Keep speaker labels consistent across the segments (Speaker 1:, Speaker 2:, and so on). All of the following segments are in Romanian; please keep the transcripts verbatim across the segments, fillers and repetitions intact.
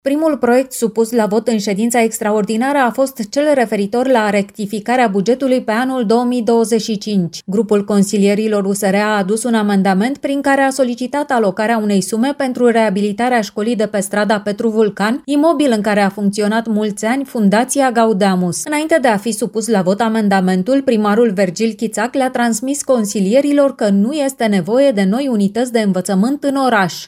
Speaker 1: Primul proiect supus la vot în ședința extraordinară a fost cel referitor la rectificarea bugetului pe anul două mii douăzeci și cinci. Grupul consilierilor U S R a adus un amendament prin care a solicitat alocarea unei sume pentru reabilitarea școlii de pe strada Petru Vulcan, imobil în care a funcționat mulți ani Fundația Gaudeamus. Înainte de a fi supus la vot amendamentul, primarul Vergil Chițac le-a transmis consilierilor că nu este nevoie de noi unități de învățământ în oraș.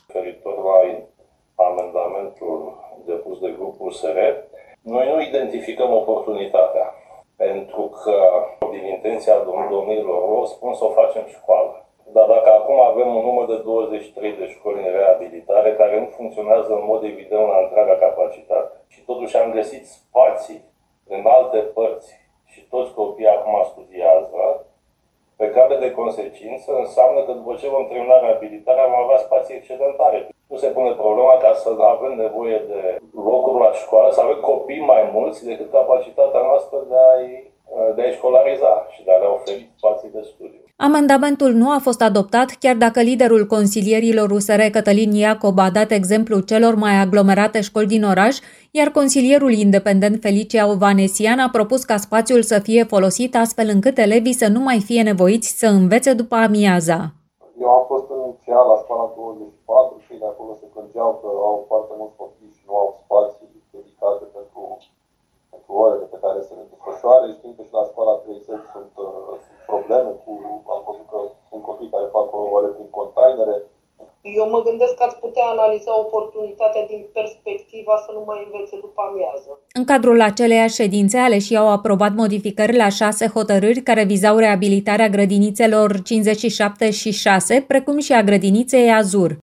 Speaker 2: Depus de grupul U S R, noi nu identificăm oportunitatea, pentru că din intenția domnilor lor spun să o facem școală. Dar dacă acum avem un număr de douăzeci și trei de școli în reabilitare care nu funcționează în mod evident la întreaga capacitate și totuși am găsit spații în alte părți și toți copiii acum studiază, pe care de consecință înseamnă că după ce vom termina reabilitarea vom avea spații excedentare. Nu se pune problema ca să avem nevoie de locuri la școală, să avem copii mai mulți decât capacitatea noastră de a-i, de a-i școlariza și de a le oferi spații de studiu.
Speaker 1: Amendamentul nu a fost adoptat, chiar dacă liderul consilierilor U S R, Cătălin Iacob, a dat exemplu celor mai aglomerate școli din oraș, iar consilierul independent Felicia Ovanesian a propus ca spațiul să fie folosit astfel încât elevii să nu mai fie nevoiți să învețe după amiaza.
Speaker 3: Eu am fost inițial la școala douăzeci și patru și de acolo se plângeau că au foarte mulți copii și nu au spații dedicate pentru, pentru orele pe care se le desfășoare. Știm că și la școala treizeci sunt, uh, sunt probleme cu, am văzut că sunt copii care fac ore prin containere.
Speaker 4: Eu mă gândesc că ați putea analiza oportunitatea din perspectiva să nu mai învețe după amiază.
Speaker 1: În cadrul aceleiași ședințe, aleșii au aprobat modificări la șase hotărâri care vizau reabilitarea grădinițelor cincizeci și șapte și șase, precum și a grădiniței Azur.